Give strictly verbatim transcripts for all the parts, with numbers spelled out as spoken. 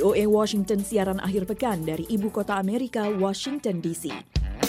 O A Washington siaran akhir pekan dari Ibu Kota Amerika, Washington D C.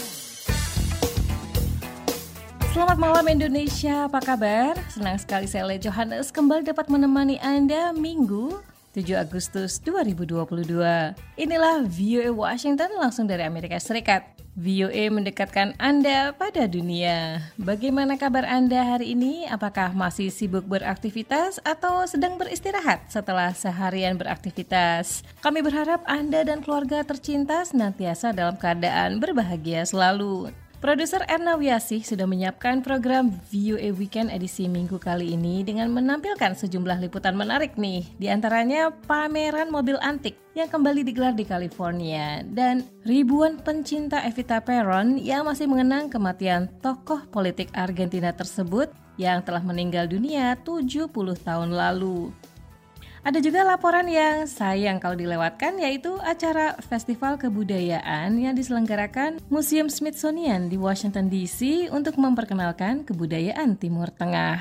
Selamat malam Indonesia, apa kabar? Senang sekali saya Le Johannes kembali dapat menemani Anda Minggu tujuh Agustus dua ribu dua puluh dua. Inilah V O A Washington langsung dari Amerika Serikat. V O A mendekatkan Anda pada dunia. Bagaimana kabar Anda hari ini? Apakah masih sibuk beraktivitas atau sedang beristirahat setelah seharian beraktivitas? Kami berharap Anda dan keluarga tercinta senantiasa dalam keadaan berbahagia selalu. Produser Erna Wiasih sudah menyiapkan program V O A Weekend edisi minggu kali ini dengan menampilkan sejumlah liputan menarik nih. Di antaranya pameran mobil antik yang kembali digelar di California dan ribuan pencinta Evita Peron yang masih mengenang kematian tokoh politik Argentina tersebut yang telah meninggal dunia tujuh puluh tahun lalu. Ada juga laporan yang sayang kalau dilewatkan, yaitu acara Festival Kebudayaan yang diselenggarakan Museum Smithsonian di Washington D C untuk memperkenalkan kebudayaan Timur Tengah.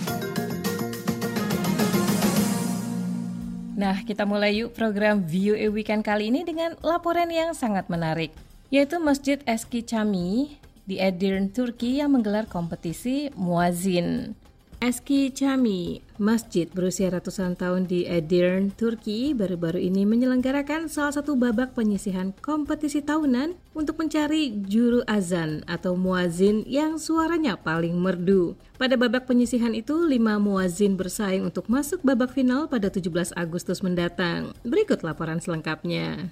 Nah, kita mulai yuk program V O A Weekend kali ini dengan laporan yang sangat menarik, yaitu Masjid Eski Cami di Edirne, Turki yang menggelar kompetisi muazin. Eski Cami, masjid berusia ratusan tahun di Edirne, Turki, baru-baru ini menyelenggarakan salah satu babak penyisihan kompetisi tahunan untuk mencari juru azan atau muazin yang suaranya paling merdu. Pada babak penyisihan itu, lima muazin bersaing untuk masuk babak final pada tujuh belas Agustus mendatang. Berikut laporan selengkapnya.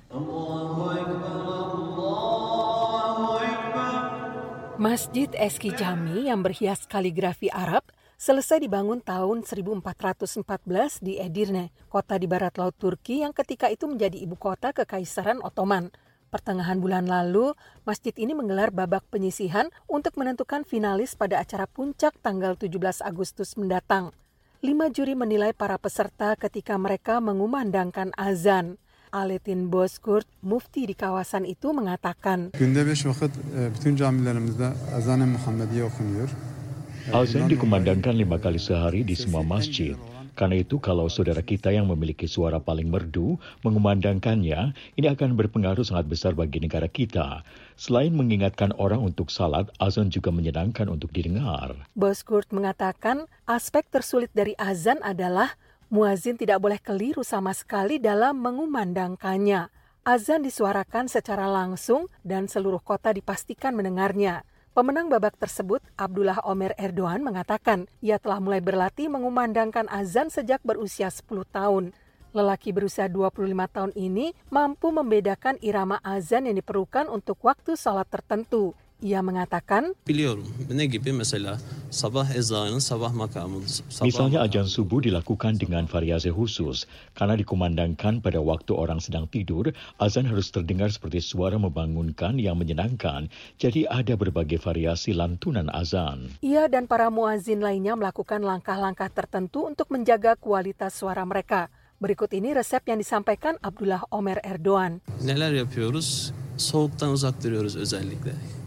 Masjid Eski Cami yang berhias kaligrafi Arab selesai dibangun tahun seribu empat ratus empat belas di Edirne, kota di barat laut Turki yang ketika itu menjadi ibu kota Kekaisaran Ottoman. Pertengahan bulan lalu, masjid ini menggelar babak penyisihan untuk menentukan finalis pada acara puncak tanggal tujuh belas Agustus mendatang. Lima juri menilai para peserta ketika mereka mengumandangkan azan. Aletin Bozkurt, mufti di kawasan itu mengatakan, Günde beş vakit bütün camilerimizde azan-ı Muhammediye okunuyor. Azan dikumandangkan lima kali sehari di semua masjid. Karena itu kalau saudara kita yang memiliki suara paling merdu mengumandangkannya, ini akan berpengaruh sangat besar bagi negara kita. Selain mengingatkan orang untuk salat, azan juga menyenangkan untuk didengar. Bozkurt mengatakan aspek tersulit dari azan adalah muazin tidak boleh keliru sama sekali dalam mengumandangkannya. Azan disuarakan secara langsung dan seluruh kota dipastikan mendengarnya. Pemenang babak tersebut, Abdullah Ömer Erdoğan, mengatakan ia telah mulai berlatih mengumandangkan azan sejak berusia sepuluh tahun. Lelaki berusia dua puluh lima tahun ini mampu membedakan irama azan yang diperlukan untuk waktu salat tertentu. Ia mengatakan, Biliyorum, ne gibi mesela sabah ezanı, sabah makamı. Misalnya azan subuh dilakukan dengan variasi khusus. Karena dikumandangkan pada waktu orang sedang tidur, azan harus terdengar seperti suara membangunkan yang menyenangkan. Jadi ada berbagai variasi lantunan azan. Ia dan para muazin lainnya melakukan langkah-langkah tertentu untuk menjaga kualitas suara mereka. Berikut ini resep yang disampaikan Abdullah Ömer Erdoğan. Neler yapıyoruz? Soğuktan uzak duruyoruz özellikle.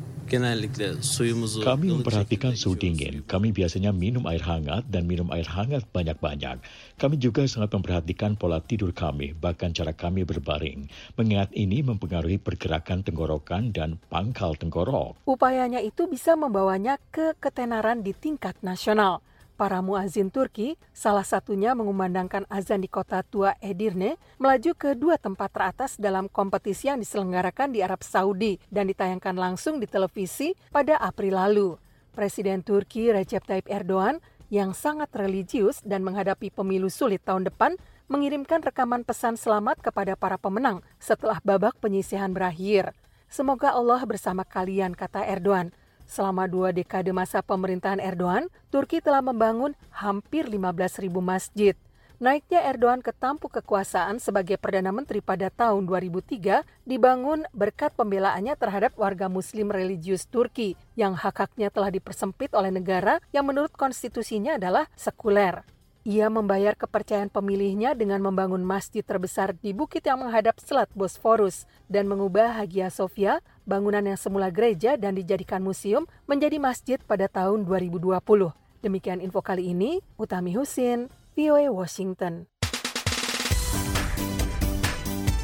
Kami memperhatikan suhu dingin. Kami biasanya minum air hangat dan minum air hangat banyak-banyak. Kami juga sangat memperhatikan pola tidur kami, bahkan cara kami berbaring. Mengingat ini mempengaruhi pergerakan tenggorokan dan pangkal tenggorok. Upayanya itu bisa membawanya ke ketenaran di tingkat nasional. Para muazin Turki, salah satunya mengumandangkan azan di kota tua Edirne, melaju ke dua tempat teratas dalam kompetisi yang diselenggarakan di Arab Saudi dan ditayangkan langsung di televisi pada April lalu. Presiden Turki Recep Tayyip Erdoğan yang sangat religius dan menghadapi pemilu sulit tahun depan, mengirimkan rekaman pesan selamat kepada para pemenang setelah babak penyisihan berakhir. Semoga Allah bersama kalian, kata Erdoğan. Selama dua dekade masa pemerintahan Erdoğan, Turki telah membangun hampir lima belas ribu masjid. Naiknya Erdoğan ke tampuk kekuasaan sebagai Perdana Menteri pada tahun dua ribu tiga dibangun berkat pembelaannya terhadap warga muslim religius Turki yang hak-haknya telah dipersempit oleh negara yang menurut konstitusinya adalah sekuler. Ia membayar kepercayaan pemilihnya dengan membangun masjid terbesar di bukit yang menghadap Selat Bosforus dan mengubah Hagia Sophia, bangunan yang semula gereja dan dijadikan museum, menjadi masjid pada tahun dua ribu dua puluh. Demikian info kali ini, Utami Husin, V O A Washington.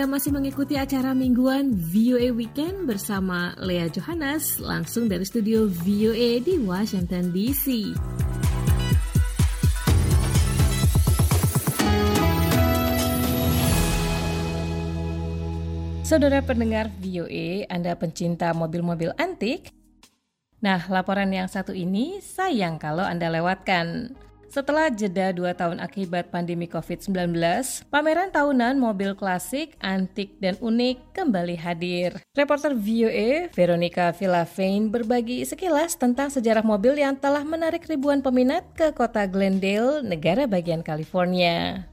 Anda masih mengikuti acara mingguan V O A Weekend bersama Lea Johannes langsung dari studio V O A di Washington D C. Saudara pendengar V O A, Anda pencinta mobil-mobil antik? Nah, laporan yang satu ini sayang kalau Anda lewatkan. Setelah jeda dua tahun akibat pandemi covid sembilan belas, pameran tahunan mobil klasik, antik, dan unik kembali hadir. Reporter V O A, Veronica Villafain, berbagi sekilas tentang sejarah mobil yang telah menarik ribuan peminat ke kota Glendale, negara bagian California.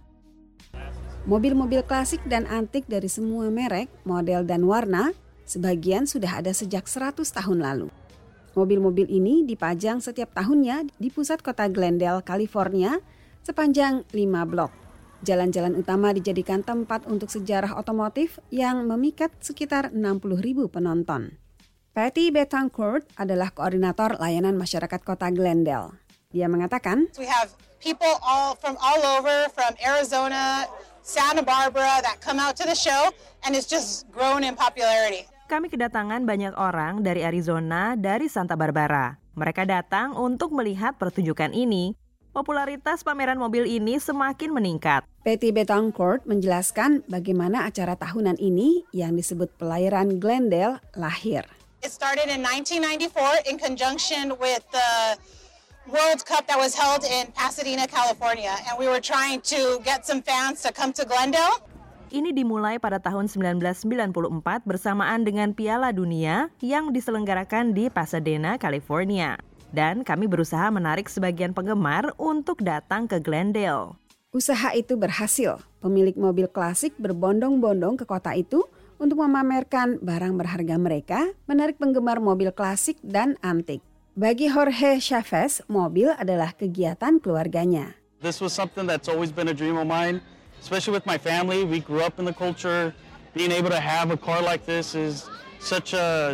Mobil-mobil klasik dan antik dari semua merek, model, dan warna, sebagian sudah ada sejak seratus tahun lalu. Mobil-mobil ini dipajang setiap tahunnya di pusat kota Glendale, California, sepanjang lima blok. Jalan-jalan utama dijadikan tempat untuk sejarah otomotif yang memikat sekitar enam puluh ribu penonton. Patty Betancourt adalah koordinator layanan masyarakat kota Glendale. Dia mengatakan, We have people all from all over, from Arizona, Santa Barbara, that come out to the show, and it's just grown in popularity. Kami kedatangan banyak orang dari Arizona, dari Santa Barbara. Mereka datang untuk melihat pertunjukan ini. Popularitas pameran mobil ini semakin meningkat. Patty Betancourt menjelaskan bagaimana acara tahunan ini yang disebut Pelayaran Glendale lahir. It started in nineteen ninety-four in conjunction with the World Cup that was held in Pasadena, California. And we were trying to get some fans to come to Glendale. Ini dimulai pada tahun sembilan belas sembilan puluh empat bersamaan dengan Piala Dunia yang diselenggarakan di Pasadena, California. Dan kami berusaha menarik sebagian penggemar untuk datang ke Glendale. Usaha itu berhasil. Pemilik mobil klasik berbondong-bondong ke kota itu untuk memamerkan barang berharga mereka, menarik penggemar mobil klasik dan antik. Bagi Jorge Chavez, mobil adalah kegiatan keluarganya. This was something that's always been a dream of mine. Especially with my family, we grew up in the culture. Being able to have a car like this is such a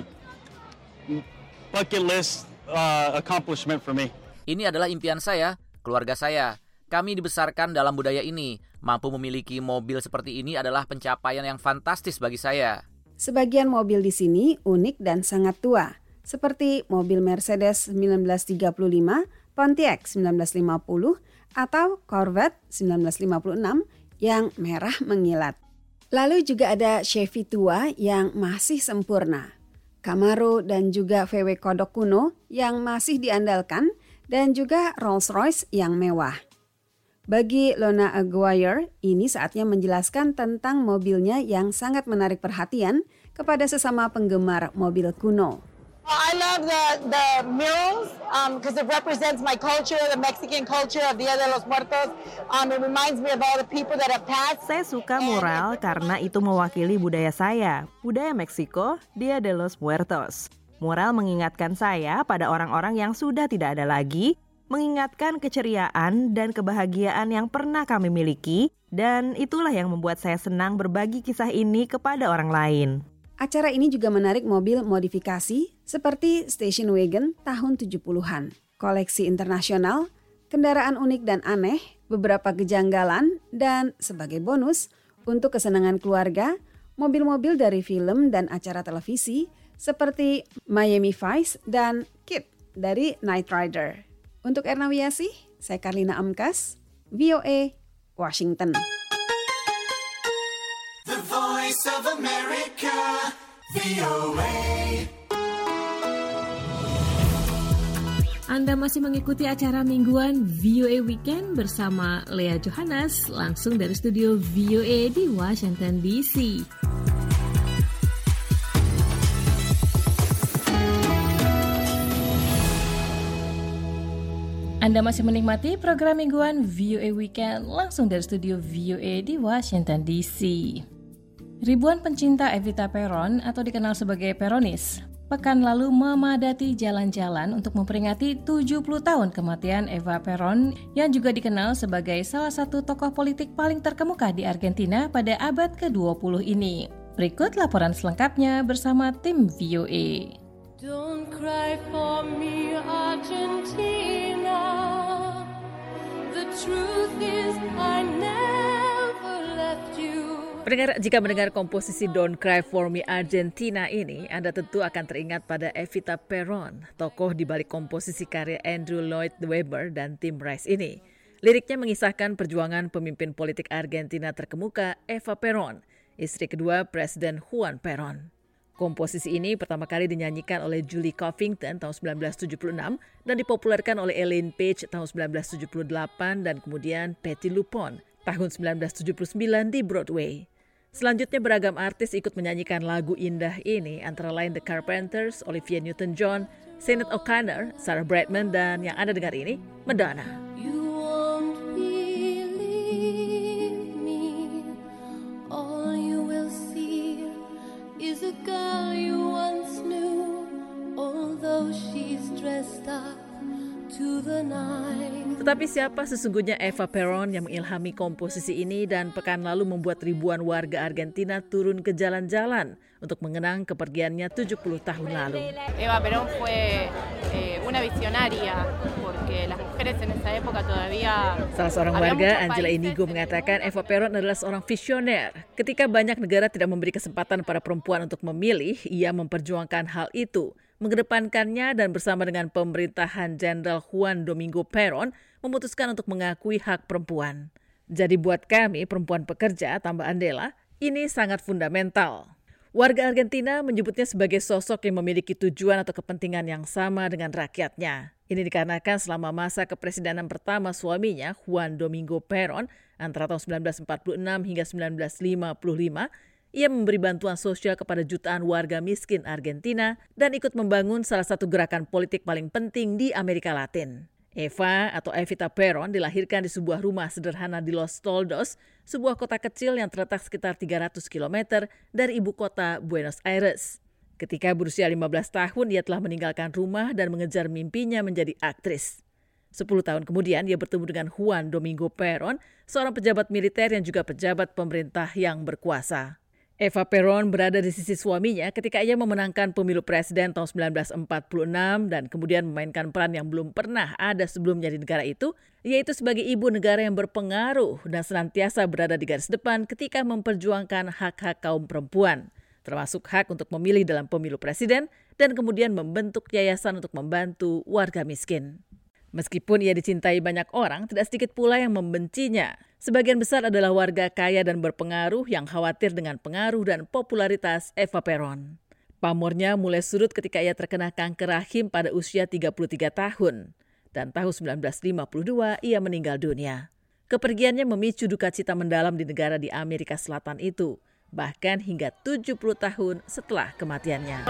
bucket list uh, accomplishment for me. Ini adalah impian saya, keluarga saya. Kami dibesarkan dalam budaya ini. Mampu memiliki mobil seperti ini adalah pencapaian yang fantastis bagi saya. Sebagian mobil di sini unik dan sangat tua, seperti mobil Mercedes sembilan belas tiga puluh lima, Pontiac sembilan belas lima puluh, atau Corvette sembilan belas lima puluh enam, yang merah mengilat. Lalu juga ada Chevy tua yang masih sempurna, Camaro dan juga V W kodok kuno yang masih diandalkan, dan juga Rolls-Royce yang mewah. Bagi Lona Aguirre, ini saatnya menjelaskan tentang mobilnya yang sangat menarik perhatian kepada sesama penggemar mobil kuno. I love the the murals because um, it represents my culture, the Mexican culture of Dia de los Muertos. Um, it reminds me of all the people that have passed. Saya suka mural karena itu mewakili budaya saya, budaya Meksiko, Dia de los Muertos. Mural mengingatkan saya pada orang-orang yang sudah tidak ada lagi, mengingatkan keceriaan dan kebahagiaan yang pernah kami miliki, dan itulah yang membuat saya senang berbagi kisah ini kepada orang lain. Acara ini juga menarik mobil modifikasi seperti station wagon tahun tujuh puluhan, koleksi internasional, kendaraan unik dan aneh, beberapa kejanggalan, dan sebagai bonus, untuk kesenangan keluarga, mobil-mobil dari film dan acara televisi seperti Miami Vice dan Kid dari Knight Rider. Untuk Erna Wiasih, saya Karlina Amkas, V O A, Washington. The Voice of America, V O A. Anda masih mengikuti acara mingguan V O A Weekend bersama Lea Johannes langsung dari studio V O A di Washington D C. Anda masih menikmati program mingguan V O A Weekend langsung dari studio V O A di Washington D C. Ribuan pencinta Evita Peron atau dikenal sebagai Peronis, pekan lalu memadati jalan-jalan untuk memperingati tujuh puluh tahun kematian Eva Peron yang juga dikenal sebagai salah satu tokoh politik paling terkemuka di Argentina pada abad ke dua puluh ini. Berikut laporan selengkapnya bersama tim V O A. Don't cry for me, Argentina. The truth is I never left you. Pendengar, jika mendengar komposisi Don't Cry For Me Argentina ini, Anda tentu akan teringat pada Evita Peron, tokoh di balik komposisi karya Andrew Lloyd Webber dan Tim Rice ini. Liriknya mengisahkan perjuangan pemimpin politik Argentina terkemuka Eva Peron, istri kedua Presiden Juan Peron. Komposisi ini pertama kali dinyanyikan oleh Julie Covington tahun sembilan belas tujuh puluh enam dan dipopulerkan oleh Elaine Paige tahun sembilan belas tujuh puluh delapan dan kemudian Patti LuPone tahun sembilan belas tujuh puluh sembilan di Broadway. Selanjutnya beragam artis ikut menyanyikan lagu indah ini, antara lain The Carpenters, Olivia Newton-John, Sinead O'Connor, Sarah Brightman, dan yang Anda dengar ini, Madonna. You won't believe me. All you will see is a girl you once knew, although she's dressed up to the nines. Tetapi siapa sesungguhnya Eva Peron yang mengilhami komposisi ini dan pekan lalu membuat ribuan warga Argentina turun ke jalan-jalan untuk mengenang kepergiannya tujuh puluh tahun lalu. Eva Perón fue eh, una visionaria porque las mujeres en esa época todavía. Salah seorang warga, Angela Inigo, mengatakan Eva Peron adalah seorang visioner. Ketika banyak negara tidak memberi kesempatan para perempuan untuk memilih, ia memperjuangkan hal itu, mengedepankannya, dan bersama dengan pemerintahan Jenderal Juan Domingo Perón memutuskan untuk mengakui hak perempuan. Jadi buat kami, perempuan pekerja, tambah Andela, ini sangat fundamental. Warga Argentina menyebutnya sebagai sosok yang memiliki tujuan atau kepentingan yang sama dengan rakyatnya. Ini dikarenakan selama masa kepresidenan pertama suaminya, Juan Domingo Perón, antara tahun sembilan belas empat puluh enam hingga sembilan belas lima puluh lima, ia memberi bantuan sosial kepada jutaan warga miskin Argentina dan ikut membangun salah satu gerakan politik paling penting di Amerika Latin. Eva atau Evita Peron dilahirkan di sebuah rumah sederhana di Los Toldos, sebuah kota kecil yang terletak sekitar tiga ratus kilometer dari ibu kota Buenos Aires. Ketika berusia lima belas tahun, ia telah meninggalkan rumah dan mengejar mimpinya menjadi aktris. Sepuluh tahun kemudian, ia bertemu dengan Juan Domingo Perón, seorang pejabat militer yang juga pejabat pemerintah yang berkuasa. Eva Peron berada di sisi suaminya ketika ia memenangkan pemilu presiden tahun sembilan belas empat puluh enam dan kemudian memainkan peran yang belum pernah ada sebelumnya di negara itu, yaitu sebagai ibu negara yang berpengaruh dan senantiasa berada di garis depan ketika memperjuangkan hak-hak kaum perempuan, termasuk hak untuk memilih dalam pemilu presiden dan kemudian membentuk yayasan untuk membantu warga miskin. Meskipun ia dicintai banyak orang, tidak sedikit pula yang membencinya. Sebagian besar adalah warga kaya dan berpengaruh yang khawatir dengan pengaruh dan popularitas Eva Peron. Pamornya mulai surut ketika ia terkena kanker rahim pada usia tiga puluh tiga tahun. Dan tahun sembilan belas lima puluh dua ia meninggal dunia. Kepergiannya memicu duka cita mendalam di negara di Amerika Selatan itu, bahkan hingga tujuh puluh tahun setelah kematiannya.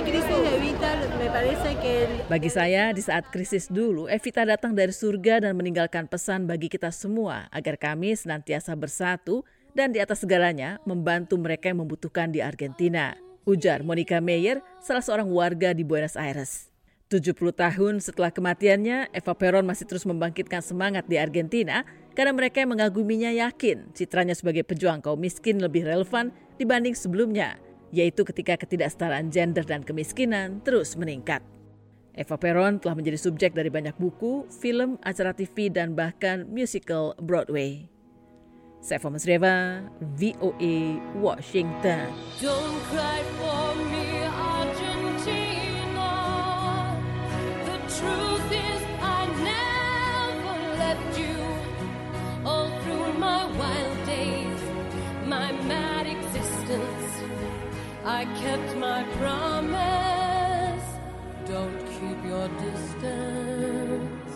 Bagi saya, di saat krisis dulu, Evita datang dari surga dan meninggalkan pesan bagi kita semua agar kami senantiasa bersatu dan di atas segalanya membantu mereka yang membutuhkan di Argentina, ujar Monica Meyer, salah seorang warga di Buenos Aires. tujuh puluh tahun setelah kematiannya, Eva Peron masih terus membangkitkan semangat di Argentina karena mereka yang mengaguminya yakin citranya sebagai pejuang kaum miskin lebih relevan dibanding sebelumnya, yaitu ketika ketidaksetaraan gender dan kemiskinan terus meningkat. Eva Peron telah menjadi subjek dari banyak buku, film, acara T V, dan bahkan musical Broadway. Seva Masreva, V O A, Washington. Don't cry for me, Argentina. The truth is I never left you. All through my wild days, my mad existence, I kept my promise. Don't keep your distance.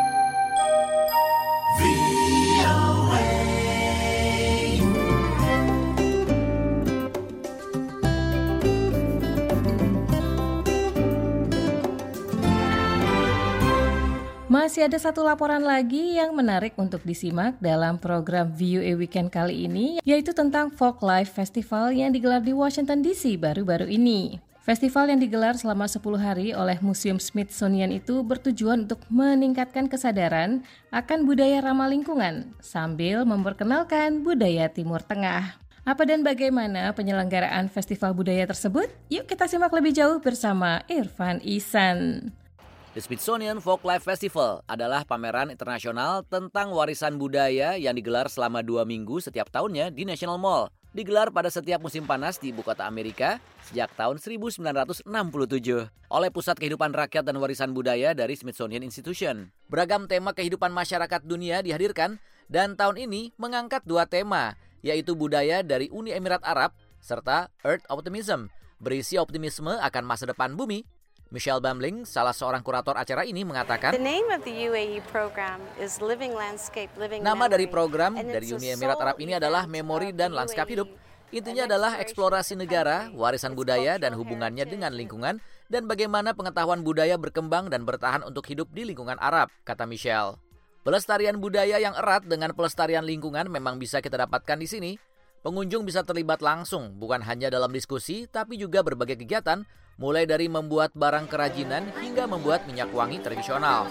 V O A. Masih ada satu laporan lagi yang menarik untuk disimak dalam program V O A Weekend kali ini, yaitu tentang Folk Life Festival yang digelar di Washington D C baru-baru ini. Festival yang digelar selama sepuluh hari oleh Museum Smithsonian itu bertujuan untuk meningkatkan kesadaran akan budaya ramah lingkungan sambil memperkenalkan budaya Timur Tengah. Apa dan bagaimana penyelenggaraan festival budaya tersebut? Yuk kita simak lebih jauh bersama Irfan Ihsan. The Smithsonian Folk Life Festival adalah pameran internasional tentang warisan budaya yang digelar selama dua minggu setiap tahunnya di National Mall. digelar pada setiap musim panas di ibu kota Amerika sejak tahun seribu sembilan ratus enam puluh tujuh oleh Pusat Kehidupan Rakyat dan Warisan Budaya dari Smithsonian Institution. Beragam tema kehidupan masyarakat dunia dihadirkan dan tahun ini mengangkat dua tema, yaitu budaya dari Uni Emirat Arab serta Earth Optimism, berisi optimisme akan masa depan bumi. Michelle Bamling, salah seorang kurator acara ini, mengatakan, nama dari program dari Uni Emirat Arab ini adalah Memori dan Lanskap Hidup. Intinya adalah eksplorasi negara, warisan budaya, dan hubungannya dengan lingkungan, dan bagaimana pengetahuan budaya berkembang dan bertahan untuk hidup di lingkungan Arab, kata Michelle. Pelestarian budaya yang erat dengan pelestarian lingkungan memang bisa kita dapatkan di sini. Pengunjung bisa terlibat langsung, bukan hanya dalam diskusi, tapi juga berbagai kegiatan, mulai dari membuat barang kerajinan hingga membuat minyak wangi tradisional.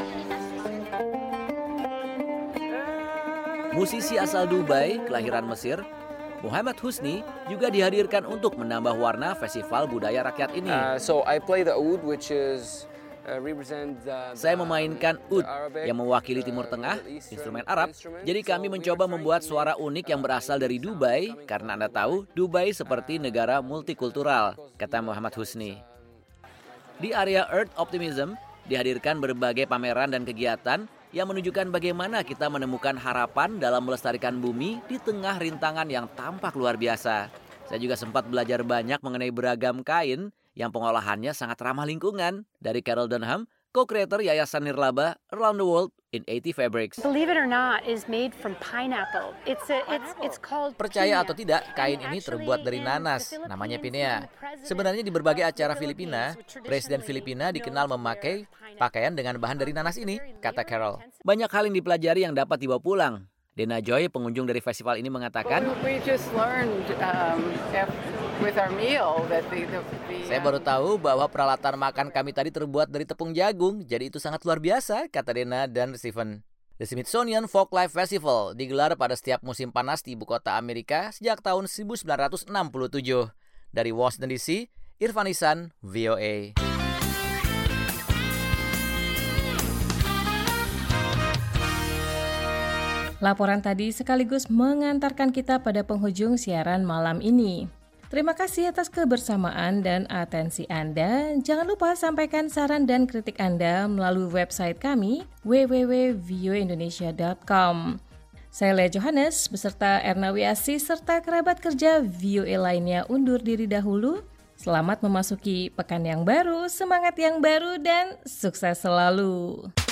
Musisi asal Dubai, kelahiran Mesir, Muhammad Husni, juga dihadirkan untuk menambah warna festival budaya rakyat ini. Uh, so I play the oud, which is uh, represent the, Saya memainkan oud yang mewakili Timur Tengah, instrumen Arab. Jadi kami mencoba membuat suara unik yang berasal dari Dubai, karena Anda tahu Dubai seperti negara multikultural, kata Muhammad Husni. Di area Earth Optimism, dihadirkan berbagai pameran dan kegiatan yang menunjukkan bagaimana kita menemukan harapan dalam melestarikan bumi di tengah rintangan yang tampak luar biasa. Saya juga sempat belajar banyak mengenai beragam kain yang pengolahannya sangat ramah lingkungan. Dari Carol Dunham, co-creator Yayasan Nirlaba Around the World in eighty Fabrics. Believe it or not, is made from pineapple. It's a, it's it's called. Percaya atau tidak, kain ini terbuat dari nanas, namanya pinea. Sebenarnya di berbagai acara Filipina, Presiden Filipina dikenal memakai pakaian dengan bahan dari nanas ini, kata Carol. Banyak hal yang dipelajari yang dapat dibawa pulang. Dena Joy, pengunjung dari festival ini, mengatakan, We just learned, um, with our meal that the, the, the, saya baru tahu bahwa peralatan makan kami tadi terbuat dari tepung jagung, jadi itu sangat luar biasa, kata Dena dan Stephen. The Smithsonian Folklife Festival digelar pada setiap musim panas di ibu kota Amerika sejak tahun seribu sembilan ratus enam puluh tujuh. Dari Washington D C, Irfan Ihsan, V O A. Laporan tadi sekaligus mengantarkan kita pada penghujung siaran malam ini. Terima kasih atas kebersamaan dan atensi Anda. Jangan lupa sampaikan saran dan kritik Anda melalui website kami w w w titik v o a indonesia titik com. Saya Lea Johannes beserta Erna Wiasi serta kerabat kerja V O A lainnya undur diri dahulu. Selamat memasuki pekan yang baru, semangat yang baru, dan sukses selalu.